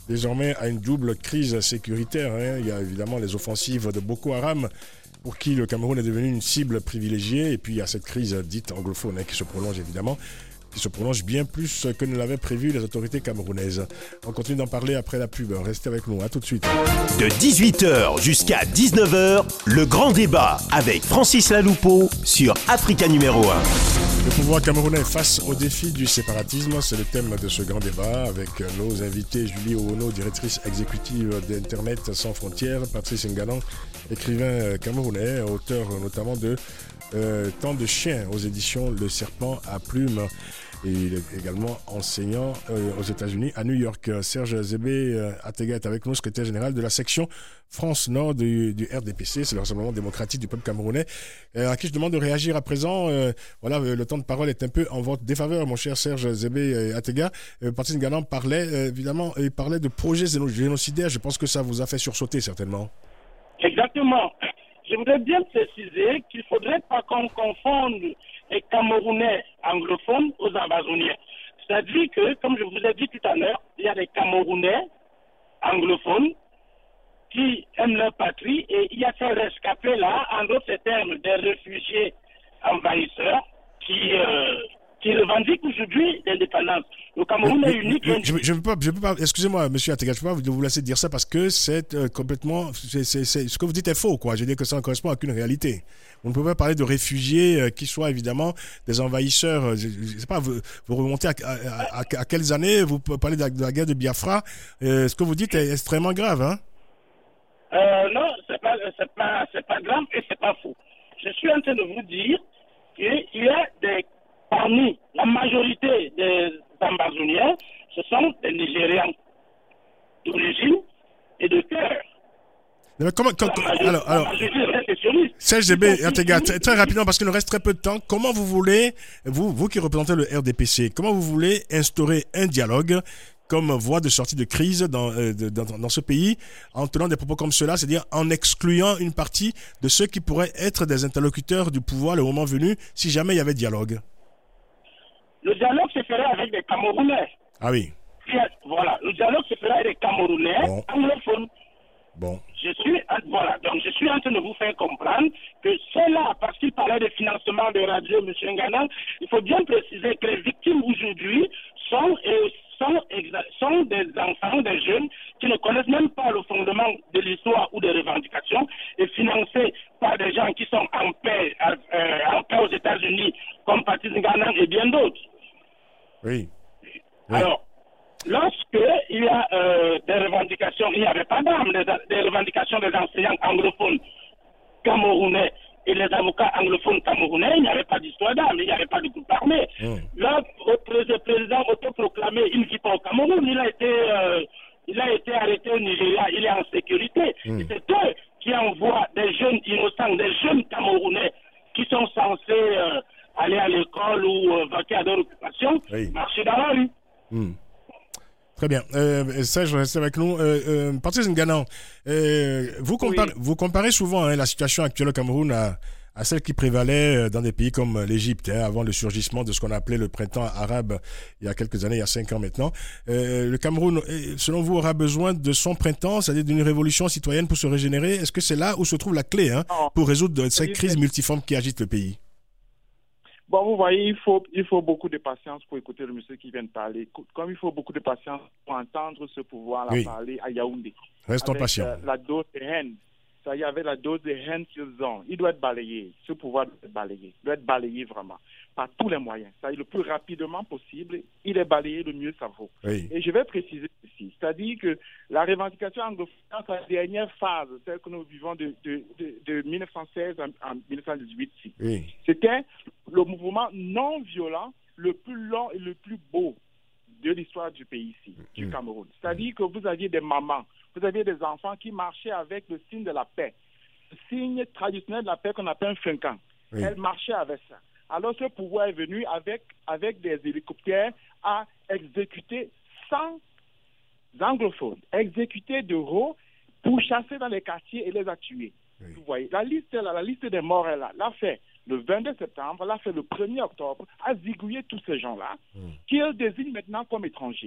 désormais à une double crise sécuritaire. Il y a évidemment les offensives de Boko Haram, pour qui le Cameroun est devenu une cible privilégiée. Et puis il y a cette crise dite anglophone qui se prolonge évidemment, qui se prolonge bien plus que ne l'avaient prévu les autorités camerounaises. On continue d'en parler après la pub. Restez avec nous, à tout de suite. De 18h jusqu'à 19h, le grand débat avec Francis Laloupeau sur Africa numéro 1. Le pouvoir camerounais face au défi du séparatisme, c'est le thème de ce grand débat avec nos invités Julie Oono, directrice exécutive d'Internet sans frontières, Patrice Nganan, écrivain camerounais, auteur notamment de Temps de chien aux éditions Le Serpent à Plumes. Et il est également enseignant aux États-Unis, à New York. Serge Zébé Atega est avec nous, secrétaire général de la section France Nord du RDPC, c'est le Rassemblement démocratique du peuple camerounais, à qui je demande de réagir à présent. Voilà, le temps de parole est un peu en votre défaveur, mon cher Serge Zébé Atega. Patrice Nganan parlait, évidemment, il parlait de projets génocidaires. Je pense que ça vous a fait sursauter, certainement. Exactement. Je voudrais bien préciser qu'il ne faudrait pas qu'on confonde les Camerounais anglophones aux Amazoniens. C'est-à-dire que, comme je vous l'ai dit tout à l'heure, il y a des Camerounais anglophones qui aiment leur patrie et il y a ces rescapés-là, en d'autres termes, des réfugiés envahisseurs qui revendiquent aujourd'hui l'indépendance. Le Cameroun est unique. Je ne peux pas, excusez-moi, monsieur Atega, je ne peux pas vous laisser dire ça parce que c'est complètement, ce que vous dites est faux, quoi. Je veux dire que ça ne correspond à aucune réalité. On ne peut pas parler de réfugiés qui soient évidemment des envahisseurs. Je ne sais pas, vous remontez à quelles années, vous parlez de la guerre de Biafra. Ce que vous dites est extrêmement grave, hein? Non, c'est pas grave et c'est pas faux. Je suis en train de vous dire qu'il y a parmi la majorité des Amazoniens, ce sont des Nigérians d'origine et de cœur. Alors, Serge Zébé Atega, très rapidement, parce qu'il nous reste très peu de temps, comment vous voulez, vous qui représentez le RDPC, comment vous voulez instaurer un dialogue comme voie de sortie de crise dans ce pays, en tenant des propos comme cela, c'est-à-dire en excluant une partie de ceux qui pourraient être des interlocuteurs du pouvoir le moment venu, si jamais il y avait dialogue? Le dialogue se ferait avec des Camerounais. Ah oui. Voilà, le dialogue se ferait avec des Camerounais anglophones. Bon. Je suis en train de vous faire comprendre que c'est là, parce qu'il parlait de financement de radio, M. Nganan, il faut bien préciser que les victimes aujourd'hui sont des enfants, des jeunes qui ne connaissent même pas le fondement de l'histoire ou des revendications et financés par des gens qui sont en paix aux États-Unis, comme Patrice Nganan et bien d'autres. Oui. Alors, lorsque il y a des revendications, il n'y avait pas d'armes, des revendications des enseignants anglophones camerounais et les avocats anglophones camerounais, il n'y avait pas d'histoire d'armes, il n'y avait pas de groupe armé. Là, le président autoproclamé, il ne vit pas au Cameroun, il a été arrêté au Nigeria, il est en sécurité. Et c'est eux qui envoient des jeunes innocents, des jeunes Camerounais qui sont censés aller à l'école ou vaquer à leur occupation, marcher dans la rue. Très bien. Ça, je reste avec nous. Patrice Nganan, vous comparez souvent la situation actuelle au Cameroun à celle qui prévalait dans des pays comme l'Égypte, avant le surgissement de ce qu'on appelait le printemps arabe il y a quelques années, il y a 5 ans maintenant. Le Cameroun, selon vous, aura besoin de son printemps, c'est-à-dire d'une révolution citoyenne pour se régénérer. Est-ce que c'est là où se trouve la clé pour résoudre cette crise multiforme qui agite le pays? Bon, vous voyez, il faut beaucoup de patience pour écouter le monsieur qui vient de parler, comme il faut beaucoup de patience pour entendre ce pouvoir-là parler à Yaoundé. Restons patients. La dose de haine, ça y est, avec la dose de haine qu'ils ont, il doit être balayé. Ce pouvoir doit être balayé vraiment, par tous les moyens. Ça y est, le plus rapidement possible, il est balayé, le mieux ça vaut. Oui. Et je vais préciser ici, c'est-à-dire que la revendication anglophone, sa dernière phase, celle que nous vivons de 1916 en 1918, c'était le mouvement non violent le plus long et le plus beau de l'histoire du pays ici, du Cameroun. C'est-à-dire que vous aviez des mamans, vous aviez des enfants qui marchaient avec le signe de la paix, le signe traditionnel de la paix qu'on appelle un funkan. Elles marchaient avec ça. Alors ce pouvoir est venu avec des hélicoptères à exécuter 100 anglophones, exécuter de haut pour chasser dans les quartiers et les a tués. Vous voyez, la liste des morts est là. L'a fait le 22 septembre, l'a fait le 1er octobre, a zigouillé tous ces gens-là, qu'ils désignent maintenant comme étrangers.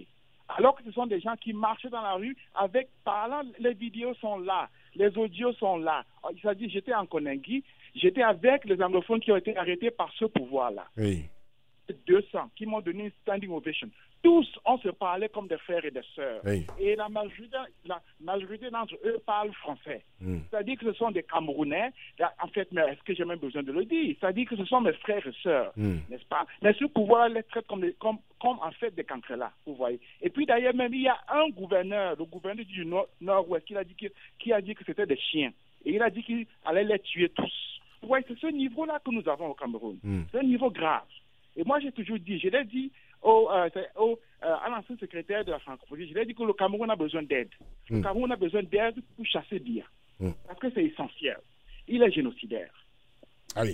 alors que ce sont des gens qui marchaient dans la rue avec, parlant, les vidéos sont là, les audios sont là. Il s'est dit, j'étais en Koningui, j'étais avec les anglophones qui ont été arrêtés par ce pouvoir-là. Oui. 200 qui m'ont donné une standing ovation. Tous, on se parlait comme des frères et des sœurs. Oui. Et la majorité d'entre eux parlent français. C'est-à-dire que ce sont des Camerounais. En fait, mais est-ce que j'ai même besoin de le dire? C'est-à-dire que ce sont mes frères et sœurs, n'est-ce pas? Mais ce pouvoir les traite comme en fait des cancrelats, vous voyez. Et puis d'ailleurs, même il y a un gouverneur, le gouverneur du Nord-Ouest, qui a dit que c'était des chiens. Et il a dit qu'il allait les tuer tous. Vous voyez, c'est ce niveau-là que nous avons au Cameroun. C'est un niveau grave. Et moi, j'ai toujours dit, je l'ai dit à l'ancien secrétaire de la francophonie, je l'ai dit que le Cameroun a besoin d'aide. Le Cameroun a besoin d'aide pour chasser Biya. Parce que c'est essentiel. Il est génocidaire. Allez.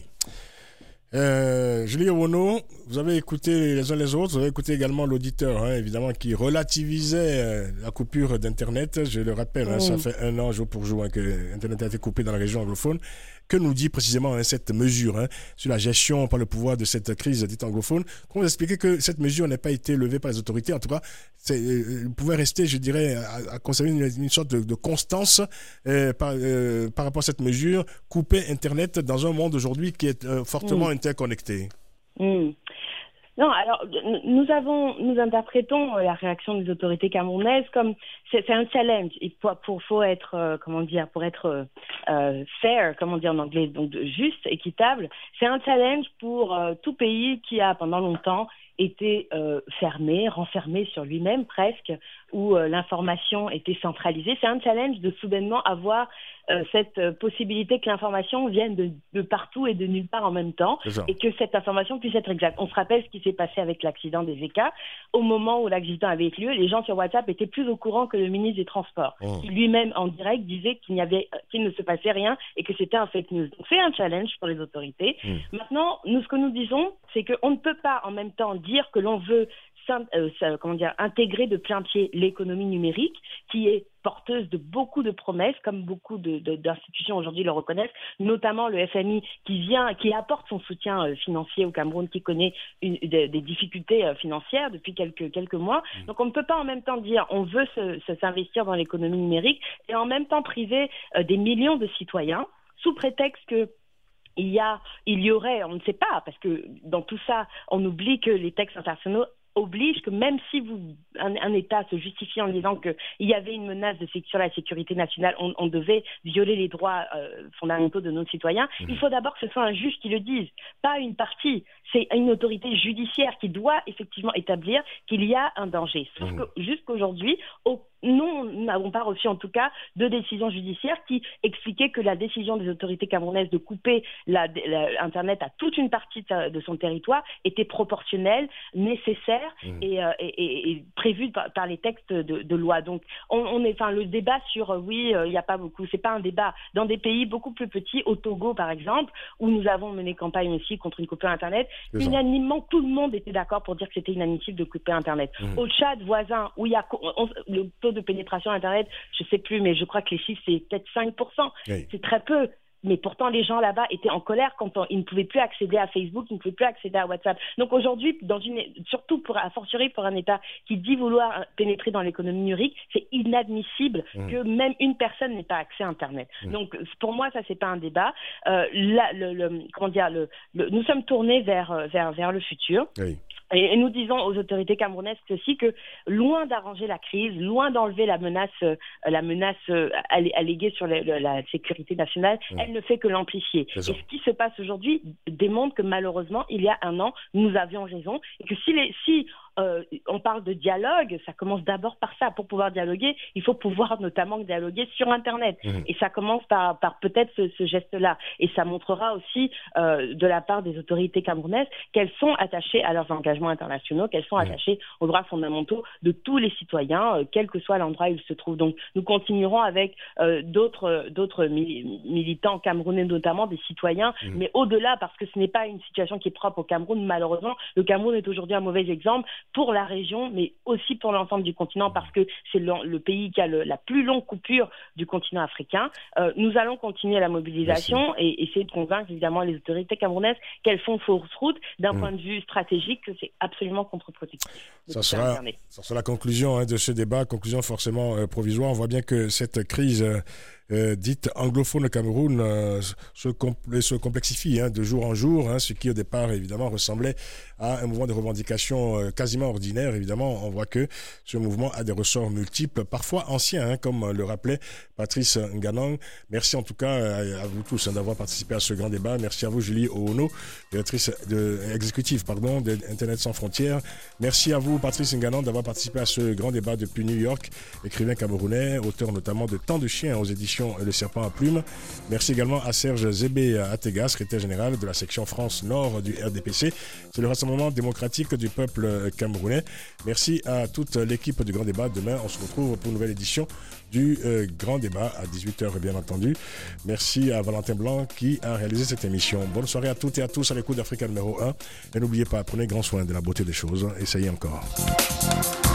Julie Owono, vous avez écouté les uns les autres, vous avez écouté également l'auditeur, évidemment, qui relativisait la coupure d'Internet. Je le rappelle, ça fait 1 an, jour pour jour, que Internet a été coupé dans la région anglophone. Que nous dit précisément cette mesure sur la gestion par le pouvoir de cette crise dite anglophone? Comment vous expliquez que cette mesure n'a pas été levée par les autorités? En tout cas, vous pouvez rester, je dirais, à conserver une sorte de constance par rapport à cette mesure, couper Internet dans un monde aujourd'hui qui est fortement interconnecté. Non, alors nous interprétons la réaction des autorités camerounaises comme c'est un challenge. Il faut être pour être fair, comment dire en anglais, donc juste, équitable. C'est un challenge pour tout pays qui a pendant longtemps été renfermé sur lui-même presque, où l'information était centralisée. C'est un challenge de soudainement avoir cette possibilité que l'information vienne de partout et de nulle part en même temps, et que cette information puisse être exacte. On se rappelle ce qui s'est passé avec l'accident des ECA. Au moment où l'accident avait lieu, les gens sur WhatsApp étaient plus au courant que le ministre des Transports, qui lui-même en direct disait qu'il ne se passait rien et que c'était un fake news. Donc c'est un challenge pour les autorités. Maintenant, ce que nous disons, c'est qu'on ne peut pas en même temps dire que l'on veut intégrer de plein pied l'économie numérique, qui est porteuse de beaucoup de promesses, comme beaucoup d'institutions aujourd'hui le reconnaissent, notamment le FMI qui apporte son soutien financier au Cameroun, qui connaît des difficultés financières depuis quelques mois. Donc on ne peut pas en même temps dire on veut s'investir dans l'économie numérique et en même temps priver des millions de citoyens sous prétexte que il y aurait, on ne sait pas, parce que dans tout ça, on oublie que les textes internationaux oblige que même si un État se justifie en disant qu'il y avait une menace sur la sécurité nationale, on devait violer les droits fondamentaux de nos citoyens, il faut d'abord que ce soit un juge qui le dise, pas une partie. C'est une autorité judiciaire qui doit effectivement établir qu'il y a un danger. Sauf que jusqu'aujourd'hui, nous n'avons pas reçu en tout cas de décision judiciaire qui expliquait que la décision des autorités camerounaises de couper Internet à toute une partie de son territoire était proportionnelle, nécessaire et prévue par les textes de loi. Donc le débat sur il n'y a pas beaucoup, c'est pas un débat. Dans des pays beaucoup plus petits, au Togo par exemple, où nous avons mené campagne aussi contre une coupure Internet, unanimement tout le monde était d'accord pour dire que c'était inadmissible de couper Internet. Au Tchad voisin, où il y a le taux de pénétration Internet, je sais plus, mais je crois que les chiffres c'est peut-être 5%. C'est très peu. Mais pourtant, les gens là-bas étaient en colère quand ils ne pouvaient plus accéder à Facebook, ils ne pouvaient plus accéder à WhatsApp. Donc aujourd'hui, surtout a fortiori pour un État qui dit vouloir pénétrer dans l'économie numérique, c'est inadmissible que même une personne n'ait pas accès à Internet. Donc pour moi, ça c'est pas un débat. Nous sommes tournés vers le futur. Et nous disons aux autorités camerounaises aussi que loin d'arranger la crise, loin d'enlever la menace alléguée sur la sécurité nationale, elle ne fait que l'amplifier. Et ce qui se passe aujourd'hui démontre que malheureusement, il y a 1 an, nous avions raison et que si on parle de dialogue, ça commence d'abord par ça. Pour pouvoir dialoguer, il faut pouvoir notamment dialoguer sur Internet. Et ça commence par peut-être ce geste-là. Et ça montrera aussi de la part des autorités camerounaises qu'elles sont attachées à leurs engagements internationaux, qu'elles sont attachées aux droits fondamentaux de tous les citoyens, quel que soit l'endroit où ils se trouvent. Donc nous continuerons avec d'autres militants camerounais, notamment des citoyens, mais au-delà, parce que ce n'est pas une situation qui est propre au Cameroun, malheureusement. Le Cameroun est aujourd'hui un mauvais exemple pour la région, mais aussi pour l'ensemble du continent, parce que c'est le pays qui a la plus longue coupure du continent africain. Nous allons continuer la mobilisation et essayer de convaincre évidemment les autorités camerounaises qu'elles font fausse route d'un point de vue stratégique, que c'est absolument contre-productif. Ça sera la conclusion de ce débat, conclusion forcément provisoire. On voit bien que cette crise dite anglophone au Cameroun se complexifie de jour en jour, ce qui au départ évidemment ressemblait à un mouvement de revendication quasiment ordinaire. Évidemment, on voit que ce mouvement a des ressorts multiples, parfois anciens, comme le rappelait Patrice Nganang. Merci en tout cas à vous tous d'avoir participé à ce grand débat. Merci à vous Julie Oono, directrice exécutive d'Internet sans frontières. Merci à vous Patrice Nganang d'avoir participé à ce grand débat depuis New York, écrivain camerounais, auteur notamment de Tant de chiens aux éditions Le Serpent à Plumes. Merci également à Serge Zébé Atega, secrétaire général de la section France Nord du RDPC. C'est le Rassemblement démocratique du peuple camerounais. Merci à toute l'équipe du Grand Débat. Demain, on se retrouve pour une nouvelle édition du Grand Débat à 18h, bien entendu. Merci à Valentin Blanc qui a réalisé cette émission. Bonne soirée à toutes et à tous à l'écoute d'Africa numéro 1. Et n'oubliez pas, prenez grand soin de la beauté des choses. Essayez encore.